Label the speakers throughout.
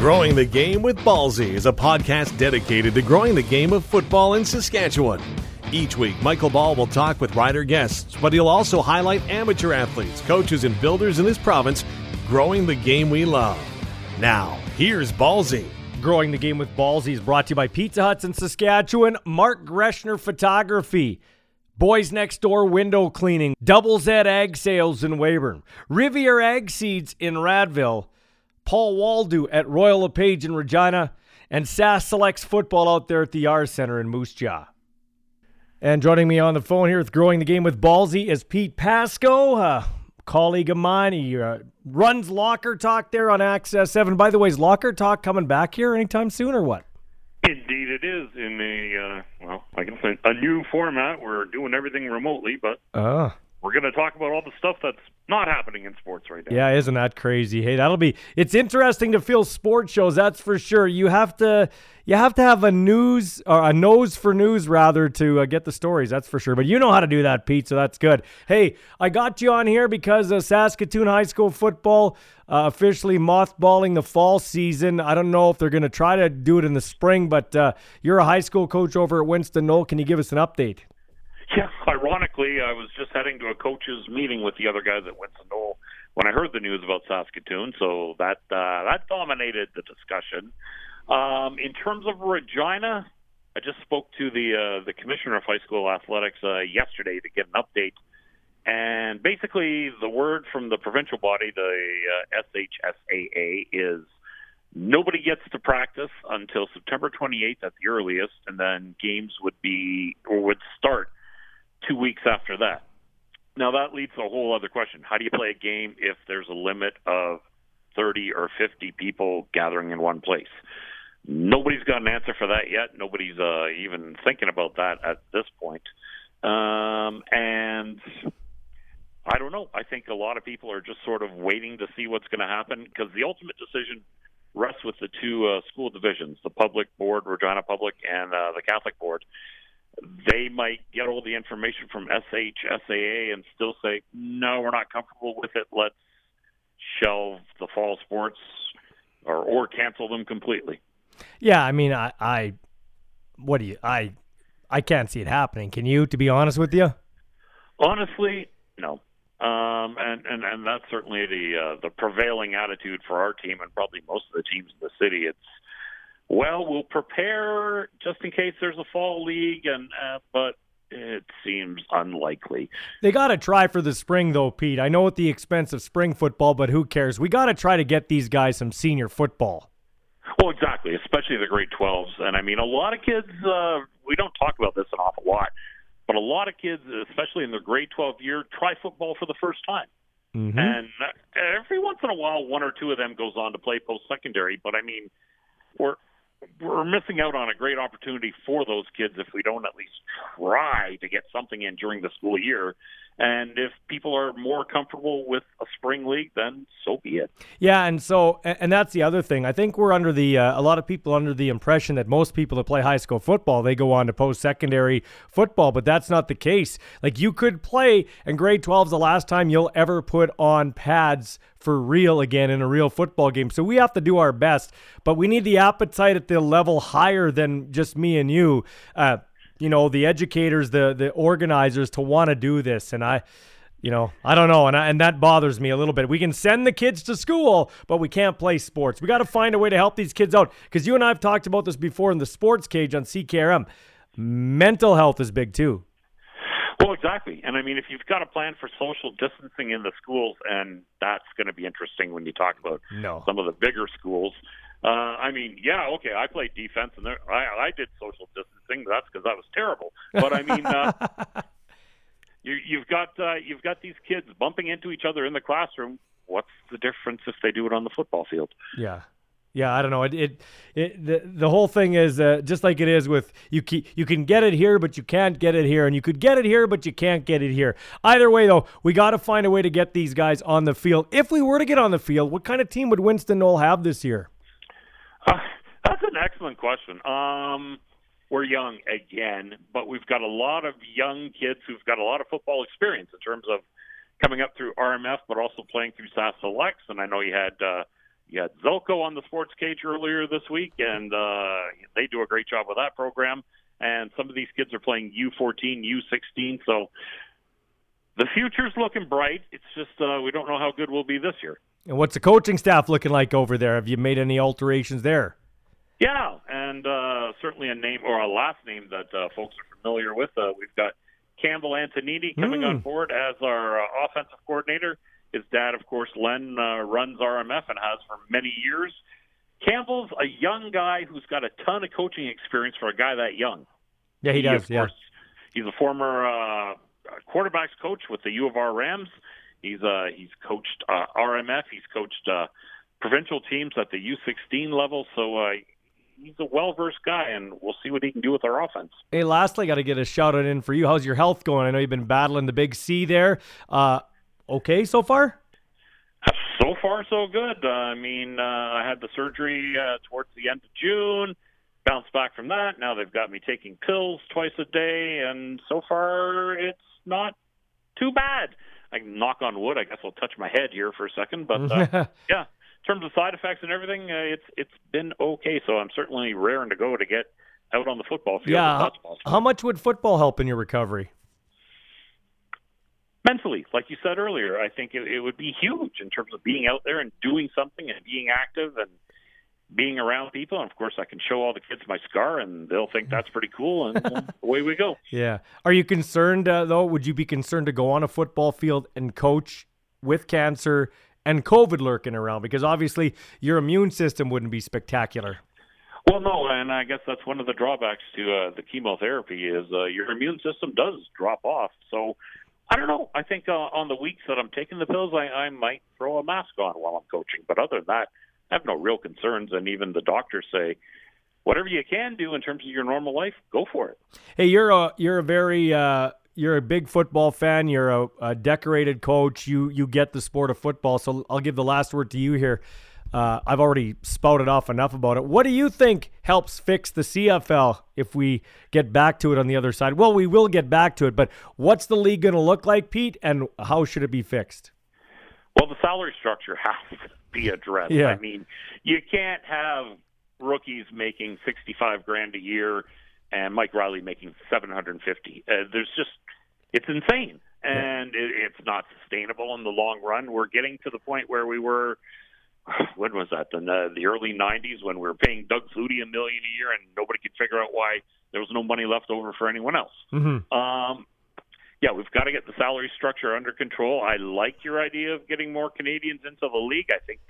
Speaker 1: Growing the Game with Ballsy is a podcast dedicated to growing the game of football in Saskatchewan. Each week, Michael Ball will talk with rider guests, but he'll also highlight amateur athletes, coaches, and builders in this province growing the game we love. Now, here's Ballsy.
Speaker 2: Growing the Game with Ballsy is brought to you by Pizza Huts in Saskatchewan, Mark Greshner Photography, Boys Next Door Window Cleaning, Double Z Ag Sales in Weyburn, Rivier Ag Seeds in Radville, Paul Waldo at Royal LePage in Regina, and SAS Selects Football out there at the R Center in Moose Jaw. And joining me on the phone here with Growing the Game with Ballsy is Pete Pasco, a colleague of mine. He runs Locker Talk there on Access 7. By the way, is Locker Talk coming back here anytime soon or what?
Speaker 3: Indeed it is, in a new format. We're doing everything remotely, but we're going to talk about all the stuff that's not happening in sports right now.
Speaker 2: Yeah, isn't that crazy? Hey, it's interesting to fill sports shows, that's for sure. You have to have a nose for news rather to get the stories, that's for sure. But you know how to do that, Pete, so that's good. Hey, I got you on here because Saskatoon High School football officially mothballing the fall season. I don't know if they're going to try to do it in the spring, but you're a high school coach over at Winston Knoll. Can you give us an update?
Speaker 3: Yeah, ironically, I was just heading to a coaches meeting with the other guys at Winston Knoll when I heard the news about Saskatoon, so that dominated the discussion. In terms of Regina, I just spoke to the commissioner of high school athletics yesterday to get an update, and basically the word from the provincial body, the SHSAA, is nobody gets to practice until September 28th at the earliest, and then games would start 2 weeks after that. Now, that leads to a whole other question. How do you play a game if there's a limit of 30 or 50 people gathering in one place? Nobody's got an answer for that yet. Nobody's even thinking about that at this point. And I don't know. I think a lot of people are just sort of waiting to see what's going to happen because the ultimate decision rests with the two school divisions, the public board, Regina Public, and the Catholic board. They might get all the information from SHSAA and still say, no, we're not comfortable with it. Let's shelve the fall sports or cancel them completely.
Speaker 2: Yeah, I mean, I can't see it happening. Can you, to be honest with you?
Speaker 3: Honestly, no. And that's certainly the prevailing attitude for our team and probably most of the teams in the city. It's, well, we'll prepare just in case there's a fall league, but it seems unlikely.
Speaker 2: They got to try for the spring, though, Pete. I know at the expense of spring football, but who cares? We got to try to get these guys some senior football.
Speaker 3: Well, exactly, especially the grade 12s. And, I mean, a lot of kids, we don't talk about this an awful lot, but a lot of kids, especially in their grade 12 year, try football for the first time. Mm-hmm. And every once in a while, one or two of them goes on to play post-secondary. But, I mean, we're missing out on a great opportunity for those kids if we don't at least try to get something in during the school year. And if people are more comfortable with a spring league, then so be it.
Speaker 2: Yeah, and that's the other thing. I think we're under a lot of people under the impression that most people that play high school football, they go on to post-secondary football, but that's not the case. Like, you could play, and grade 12 is the last time you'll ever put on pads for real again in a real football game. So we have to do our best, but we need the appetite at the level higher than just me and you. The educators, the organizers to want to do this. And I don't know. And that bothers me a little bit. We can send the kids to school, but we can't play sports. We got to find a way to help these kids out. Because you and I have talked about this before in the Sports Cage on CKRM. Mental health is big too.
Speaker 3: Well, exactly. And I mean, if you've got a plan for social distancing in the schools, and that's going to be interesting when you talk about some of the bigger schools. I played defense, and I did social distancing. That's because I was terrible. But I mean, you've got these kids bumping into each other in the classroom. What's the difference if they do it on the football field?
Speaker 2: Yeah, I don't know. The whole thing is just like it is with you can get it here, but you can't get it here, and you could get it here, but you can't get it here. Either way, though, we got to find a way to get these guys on the field. If we were to get on the field, what kind of team would Winston Knoll have this year?
Speaker 3: That's an excellent question. We're young again, but we've got a lot of young kids who've got a lot of football experience in terms of coming up through RMF, but also playing through SAS Selects. And I know you had You had Zelko on the Sports Cage earlier this week, and they do a great job with that program. And some of these kids are playing U14, U16, so the future's looking bright. It's just we don't know how good we'll be this year.
Speaker 2: And what's the coaching staff looking like over there? Have you made any alterations there?
Speaker 3: Yeah, and certainly a name or a last name that folks are familiar with. We've got Campbell Antonini coming on board as our offensive coordinator. His dad, of course, Len, runs RMF and has for many years. Campbell's a young guy who's got a ton of coaching experience for a guy that young.
Speaker 2: Yeah, he does,
Speaker 3: Of course, he's a former quarterbacks coach with the U of R Rams. He's coached RMF. He's coached provincial teams at the U16 level. So he's a well-versed guy, and we'll see what he can do with our offense.
Speaker 2: Hey, lastly, got to get a shout-out in for you. How's your health going? I know you've been battling the big C there. Okay so far?
Speaker 3: So far, so good. I had the surgery towards the end of June, bounced back from that. Now they've got me taking pills twice a day, and so far it's not too bad. I can knock on wood. I guess I'll touch my head here for a second. But, yeah, in terms of side effects and everything, it's been okay. So I'm certainly raring to go to get out on the football field.
Speaker 2: Yeah, how much would football help in your recovery?
Speaker 3: Mentally, like you said earlier, I think it would be huge in terms of being out there and doing something and being active and being around people. And, of course, I can show all the kids my scar, and they'll think that's pretty cool, and away we go.
Speaker 2: Yeah. Are you concerned, though? Would you be concerned to go on a football field and coach with cancer and COVID lurking around? Because, obviously, your immune system wouldn't be spectacular.
Speaker 3: Well, no, and I guess that's one of the drawbacks to the chemotherapy is your immune system does drop off. So, I don't know. I think on the weeks that I'm taking the pills, I might throw a mask on while I'm coaching. But other than that, I have no real concerns. And even the doctors say, whatever you can do in terms of your normal life, go for it.
Speaker 2: Hey, you're a big football fan. You're a decorated coach. You get the sport of football. So I'll give the last word to you here. I've already spouted off enough about it. What do you think helps fix the CFL if we get back to it on the other side? Well, we will get back to it, but what's the league going to look like, Pete, and how should it be fixed?
Speaker 3: Well, the salary structure has to be addressed.
Speaker 2: Yeah.
Speaker 3: I mean, you can't have rookies making $65,000 a year and Mike Riley making $750,000. It's insane, and it's not sustainable in the long run. We're getting to the point where we were. When was that? In the early 90s when we were paying Doug Flutie $1 million a year and nobody could figure out why there was no money left over for anyone else.
Speaker 2: Mm-hmm.
Speaker 3: Yeah, we've got to get the salary structure under control. I like your idea of getting more Canadians into the league. I think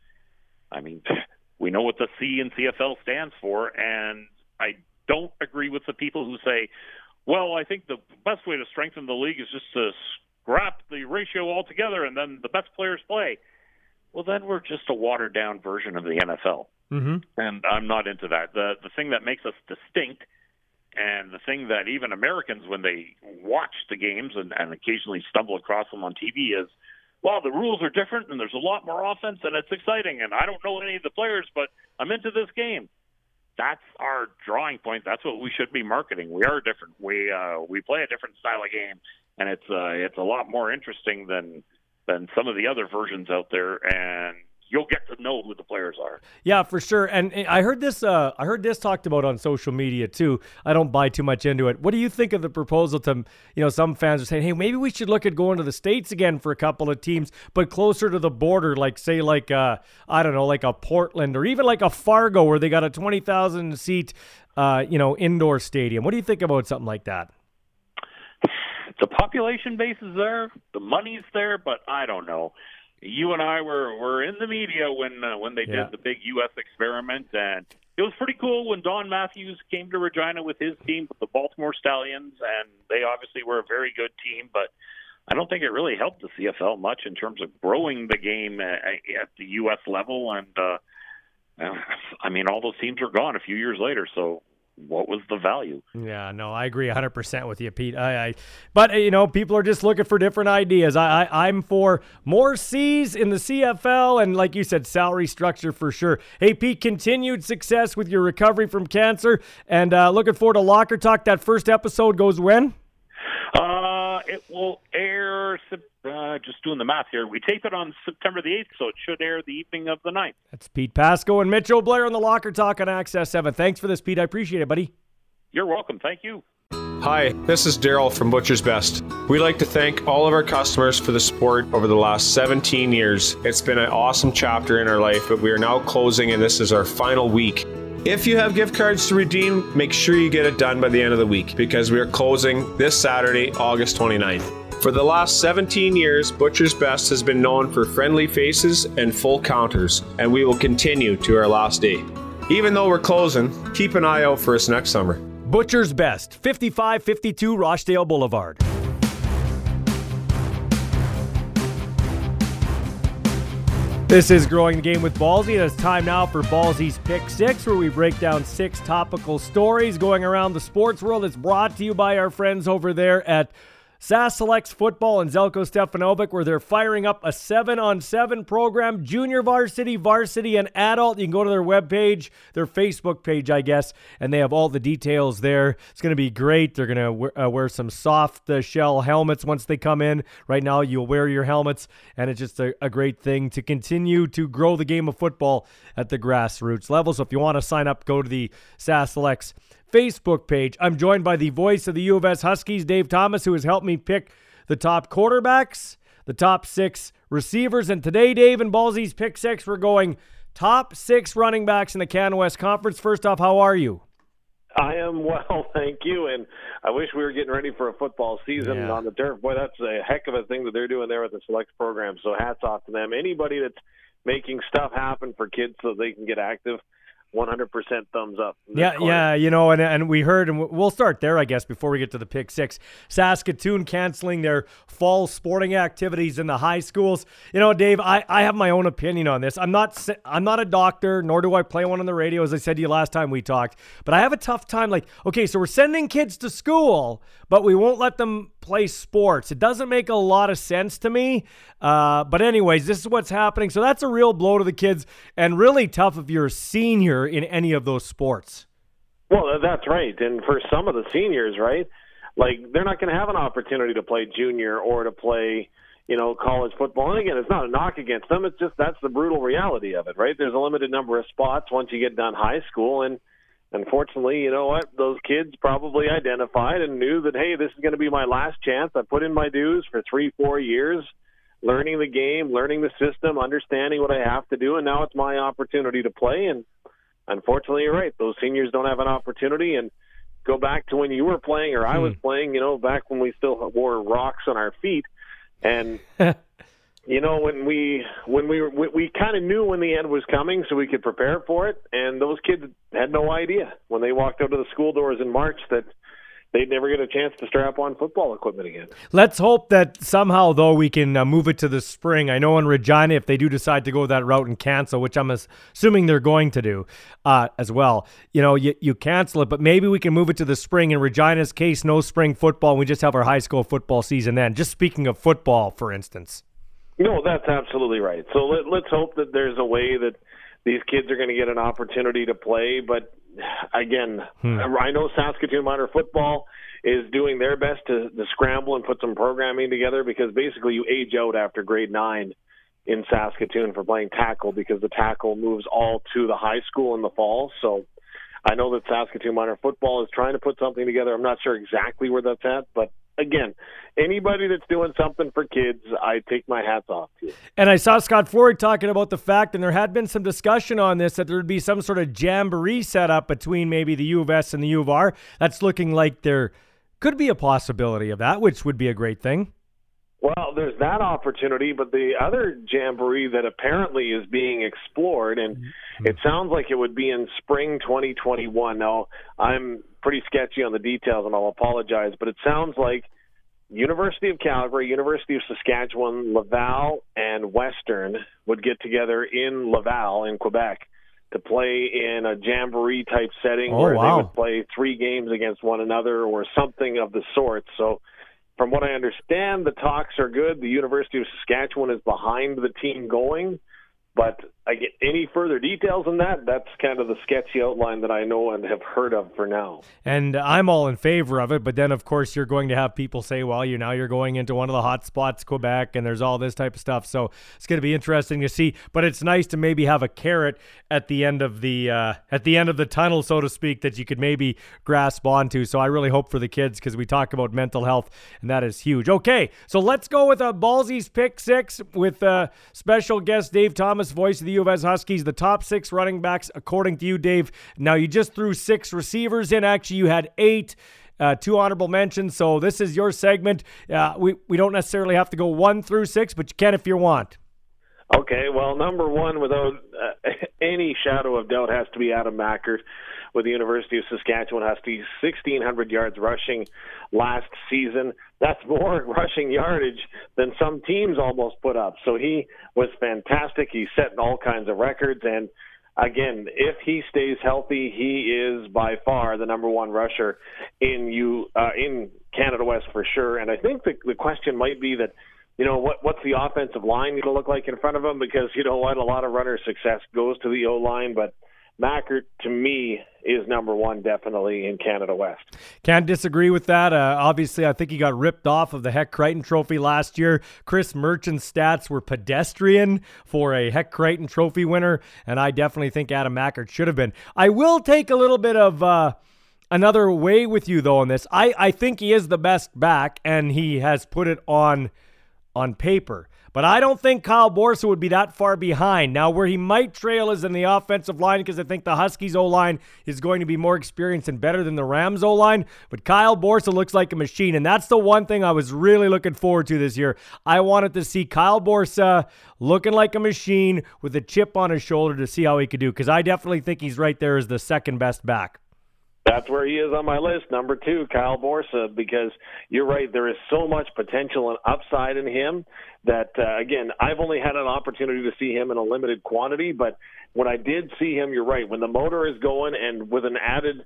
Speaker 3: we know what the C in CFL stands for, and I don't agree with the people who say, well, I think the best way to strengthen the league is just to scrap the ratio altogether and then the best players play. Well, then we're just a watered-down version of the NFL, and I'm not into that. The thing that makes us distinct, and the thing that even Americans, when they watch the games and occasionally stumble across them on TV, is, well, the rules are different, and there's a lot more offense, and it's exciting, and I don't know any of the players, but I'm into this game. That's our drawing point. That's what we should be marketing. We are different. We play a different style of game, and it's a lot more interesting than some of the other versions out there, and you'll get to know who the players are.
Speaker 2: Yeah, for sure. And I heard this talked about on social media too. I don't buy too much into it. What do you think of the proposal to, some fans are saying, hey, maybe we should look at going to the States again for a couple of teams, but closer to the border, like say like a Portland or even like a Fargo where they got a 20,000 seat, indoor stadium. What do you think about something like that?
Speaker 3: The population base is there, the money's there, but I don't know. You and I were in the media when they did the big U.S. experiment, and it was pretty cool when Don Matthews came to Regina with his team, with the Baltimore Stallions, and they obviously were a very good team, but I don't think it really helped the CFL much in terms of growing the game at the U.S. level, and all those teams are gone a few years later, so what was the value?
Speaker 2: Yeah, no, I agree 100% with you, Pete. But people are just looking for different ideas. I'm for more C's in the CFL, and like you said, salary structure for sure. Hey, Pete, continued success with your recovery from cancer, and looking forward to Locker Talk. That first episode goes when?
Speaker 3: It will air just doing the math here. We tape it on September the 8th, so it should air the evening of the 9th.
Speaker 2: That's Pete Pasco and Mitch O'Blair on the Locker Talk on Access 7. Thanks for this, Pete. I appreciate it, buddy.
Speaker 3: You're welcome. Thank you.
Speaker 4: Hi, this is Daryl from Butcher's Best. We'd like to thank all of our customers for the support over the last 17 years. It's been an awesome chapter in our life, but we are now closing and this is our final week. If you have gift cards to redeem, make sure you get it done by the end of the week because we are closing this Saturday, August 29th. For the last 17 years, Butcher's Best has been known for friendly faces and full counters, and we will continue to our last day. Even though we're closing, keep an eye out for us next summer.
Speaker 2: Butcher's Best, 5552 Rochdale Boulevard. This is Growing the Game with Ballsy, and it's time now for Ballsy's Pick 6, where we break down 6 topical stories going around the sports world. It's brought to you by our friends over there at SAS Selects Football and Zelko Stefanovic, where they're firing up a 7-on-7 program, junior varsity, and adult. You can go to their webpage, their Facebook page, I guess, and they have all the details there. It's going to be great. They're going to wear some soft shell helmets once they come in. Right now, you'll wear your helmets, and it's just a great thing to continue to grow the game of football at the grassroots level. So if you want to sign up, go to the SAS Selects Facebook page. I'm joined by the voice of the U of S Huskies, Dave Thomas, who has helped me pick the top quarterbacks, the top 6 receivers. And today, Dave, in Ballsy's Pick 6, we're going top 6 running backs in the Canada West Conference. First off, how are you?
Speaker 5: I am well, thank you. And I wish we were getting ready for a football season on the turf. Boy, that's a heck of a thing that they're doing there with the Selects program. So hats off to them. Anybody that's making stuff happen for kids so they can get active, 100% thumbs up.
Speaker 2: Yeah, you know, and we heard, and we'll start there, I guess, before we get to the Pick 6. Saskatoon canceling their fall sporting activities in the high schools. You know, Dave, I have my own opinion on this. I'm not a doctor, nor do I play one on the radio, as I said to you last time we talked. But I have a tough time, like, okay, so we're sending kids to school, but we won't let them play sports. It doesn't make a lot of sense to me. But anyways, this is what's happening. So that's a real blow to the kids, and really tough if you're a senior in any of those sports.
Speaker 5: Well, that's right. And for some of the seniors, right, like they're not going to have an opportunity to play junior or to play, you know, college football. And again, it's not a knock against them. It's just that's the brutal reality of it, right? There's a limited number of spots once you get done high school. And unfortunately, you know what? Those kids probably identified and knew that, hey, this is going to be my last chance. I put in my dues for 3-4 years, learning the game, learning the system, understanding what I have to do, and now it's my opportunity to play. And unfortunately, you're right. Those seniors don't have an opportunity. And go back to when you were playing or I was playing, you know, back when we still wore rocks on our feet. And, you know, when we kind of knew when the end was coming so we could prepare for it. And those kids had no idea when they walked out of the school doors in March that they'd never get a chance to strap on football equipment again.
Speaker 2: Let's hope that somehow, though, we can move it to the spring. I know in Regina, if they do decide to go that route and cancel, which I'm assuming they're going to do as well, you know, you cancel it, but maybe we can move it to the spring. In Regina's case, no spring football, and we just have our high school football season then. Just speaking of football, for instance.
Speaker 5: No, that's absolutely right. So let's hope that there's a way that these kids are going to get an opportunity to play, but again, I know Saskatoon Minor Football is doing their best to scramble and put some programming together because basically you age out after grade 9 in Saskatoon for playing tackle because the tackle moves all to the high school in the fall. So I know that Saskatoon Minor Football is trying to put something together. I'm not sure exactly where that's at, but again, anybody that's doing something for kids, I take my hats off to.
Speaker 2: And I saw Scott Floyd talking about the fact, and there had been some discussion on this, that there would be some sort of jamboree set up between maybe the U of S and the U of R. That's looking like there could be a possibility of that, which would be a great thing.
Speaker 5: Well, there's that opportunity, but the other jamboree that apparently is being explored, and it sounds like it would be in spring 2021. Now, I'm pretty sketchy on the details, and I'll apologize, but it sounds like University of Calgary, University of Saskatchewan, Laval, and Western would get together in Laval in Quebec to play in a jamboree-type setting where they would play 3 games against one another or something of the sort. So from what I understand, the talks are good. The University of Saskatchewan is behind the team going, but I get any further details on that, that's kind of the sketchy outline that I know and have heard of for now.
Speaker 2: And I'm all in favor of it, but then, of course, you're going to have people say, well, you're going into one of the hot spots, Quebec, and there's all this type of stuff. So it's going to be interesting to see. But it's nice to maybe have a carrot at the end of the tunnel, so to speak, that you could maybe grasp onto. So I really hope for the kids, because we talk about mental health, and that is huge. Okay, so let's go with a Ballsy's Pick 6 with special guest Dave Thomas, voice of the U of S Huskies, the top 6 running backs according to you, Dave. Now, you just threw 6 receivers in. Actually, you had 8, 2 honorable mentions, so this is your segment. We don't necessarily have to go 1 through 6, but you can if you want.
Speaker 5: Okay, well, number 1, without any shadow of doubt, has to be Adam Mackert with the University of Saskatchewan. Has to be 1,600 yards rushing last season. That's more rushing yardage than some teams almost put up. So he was fantastic. He's setting all kinds of records. And, again, if he stays healthy, he is by far the number 1 rusher in Canada West for sure. And I think the question might be that, what's the offensive line going to look like in front of him? Because, a lot of runner success goes to the O-line, but Mackert, to me, is number 1 definitely in Canada West.
Speaker 2: Can't disagree with that. Obviously, I think he got ripped off of the Heck Crichton Trophy last year. Chris Merchant's stats were pedestrian for a Heck Crichton Trophy winner, and I definitely think Adam Mackert should have been. I will take a little bit of another way with you, though, on this. I think he is the best back, and he has put it on paper. But I don't think Kyle Borsa would be that far behind. Now, where he might trail is in the offensive line, because I think the Huskies O-line is going to be more experienced and better than the Rams O-line. But Kyle Borsa looks like a machine, and that's the one thing I was really looking forward to this year. I wanted to see Kyle Borsa looking like a machine with a chip on his shoulder to see how he could do, because I definitely think he's right there as the second best back.
Speaker 5: That's where he is on my list, number 2, Kyle Borsa, because you're right, there is so much potential and upside in him that, again, I've only had an opportunity to see him in a limited quantity, but when I did see him, you're right, when the motor is going and with an added,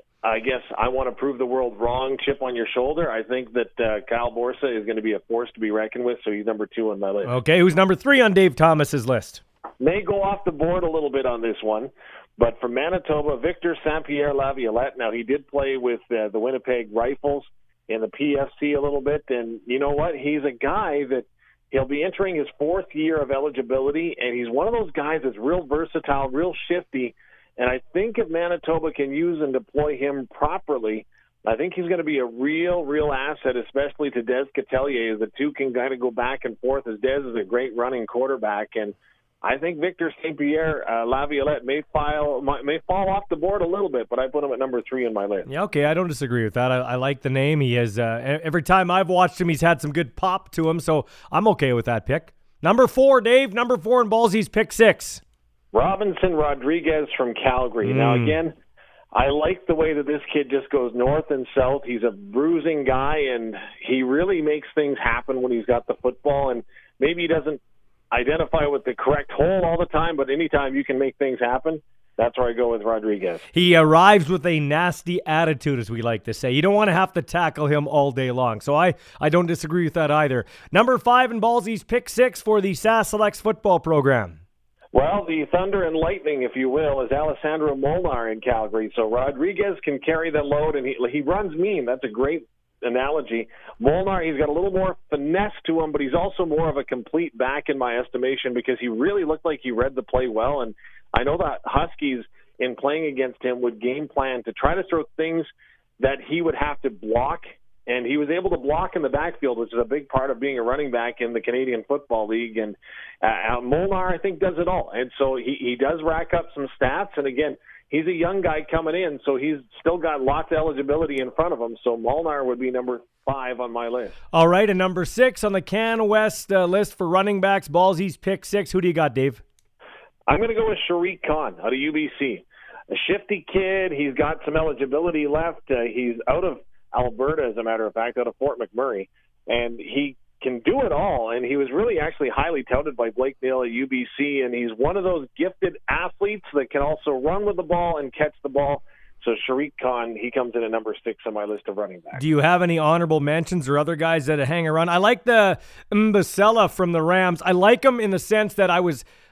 Speaker 5: I guess, I want to prove the world wrong chip on your shoulder, I think that Kyle Borsa is going to be a force to be reckoned with, so he's number 2 on my list.
Speaker 2: Okay, who's number 3 on Dave Thomas's list?
Speaker 5: May go off the board a little bit on this one. But for Manitoba, Victor St-Pierre Laviolette. Now, he did play with the Winnipeg Rifles in the PFC a little bit. And you know what? He's a guy that he'll be entering his 4th year of eligibility. And he's one of those guys that's real versatile, real shifty. And I think if Manitoba can use and deploy him properly, I think he's going to be a real asset, especially to Des Catelier. The two can kind of go back and forth, as Des is a great running quarterback. And I think Victor St-Pierre Laviolette may fall off the board a little bit, but I put him at number 3 on my list.
Speaker 2: Yeah, okay, I don't disagree with that. I like the name. He has every time I've watched him, he's had some good pop to him, so I'm okay with that pick. Number 4, Dave. Number 4 in Ballsy's Pick 6.
Speaker 5: Robinson Rodriguez from Calgary. Now, again, I like the way that this kid just goes north and south. He's a bruising guy, and he really makes things happen when he's got the football, and maybe he doesn't identify with the correct hole all the time, but anytime you can make things happen, that's where I go with Rodriguez.
Speaker 2: He arrives with a nasty attitude, as we like to say. You don't want to have to tackle him all day long, so I don't disagree with that either. Number 5 in Ballsy's Pick 6 for the SAS Selects football program.
Speaker 5: Well, the thunder and lightning, if you will, is Alessandro Molnar in Calgary, so Rodriguez can carry the load, and he runs mean. That's a great analogy. Molnar, he's got a little more finesse to him, but he's also more of a complete back in my estimation, because he really looked like he read the play well. And I know that Huskies, in playing against him, would game plan to try to throw things that he would have to block, and he was able to block in the backfield, which is a big part of being a running back in the Canadian Football League. And Molnar, I think, does it all. And so he does rack up some stats, and again, he's a young guy coming in, so he's still got lots of eligibility in front of him. So Molnar would be number 5 on my list. All
Speaker 2: right, and number 6 on the Can West list for running backs, Ballsy's Pick 6. Who do you got, Dave?
Speaker 5: I'm going to go with Sharik Khan out of UBC. A shifty kid. He's got some eligibility left. He's out of Alberta, as a matter of fact, out of Fort McMurray. And he can do it all, and he was really actually highly touted by Blake Neal at UBC, and he's one of those gifted athletes that can also run with the ball and catch the ball. So Sharik Khan, he comes in at number 6 on my list of running backs.
Speaker 2: Do you have any honorable mentions or other guys that hang around? I like the Mbasella from the Rams. I like him in the sense that I was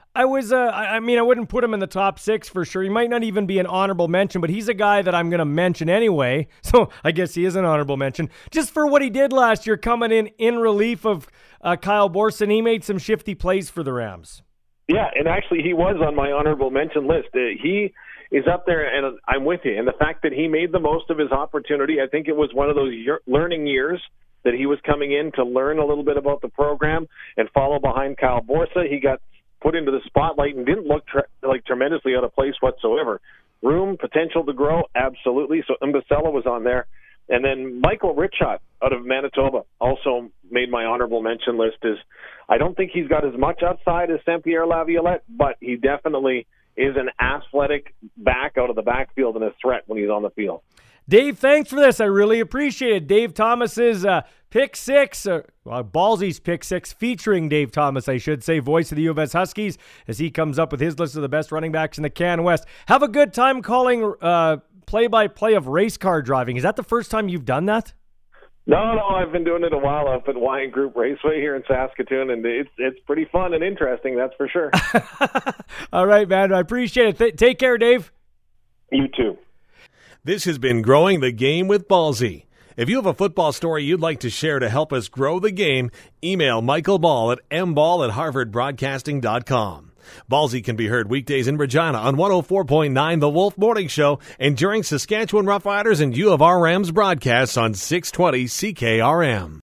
Speaker 2: I wouldn't put him in the top 6 for sure. He might not even be an honorable mention, but he's a guy that I'm going to mention anyway. So I guess he is an honorable mention. Just for what he did last year, coming in relief of Kyle Borson. He made some shifty plays for the Rams.
Speaker 5: Yeah, and actually he was on my honorable mention list. He is up there, and I'm with you. And the fact that he made the most of his opportunity, I think it was one of those learning years that he was coming in to learn a little bit about the program and follow behind Kyle Borsa. He got put into the spotlight and didn't look like tremendously out of place whatsoever. Room, potential to grow, absolutely. So Mbasella was on there. And then Michael Richot out of Manitoba also made my honorable mention list. I don't think he's got as much upside as Saint-Pierre Laviolette, but he definitely is an athletic back out of the backfield and a threat when he's on the field.
Speaker 2: Dave, thanks for this. I really appreciate it. Dave Thomas's Pick 6, Ballsy's Pick 6, featuring Dave Thomas, I should say, voice of the U of S Huskies, as he comes up with his list of the best running backs in the Can West. Have a good time calling play-by-play of race car driving. Is that the first time you've done that?
Speaker 5: No, I've been doing it a while up at Wyan Group Raceway here in Saskatoon, and it's pretty fun and interesting, that's for sure.
Speaker 2: All right, man. I appreciate it. Take care, Dave.
Speaker 5: You too.
Speaker 1: This has been Growing the Game with Ballsy. If you have a football story you'd like to share to help us grow the game, email Michael Ball at mball@harvardbroadcasting.com. Ballsy can be heard weekdays in Regina on 104.9 The Wolf Morning Show and during Saskatchewan Roughriders and U of R Rams broadcasts on 620 CKRM.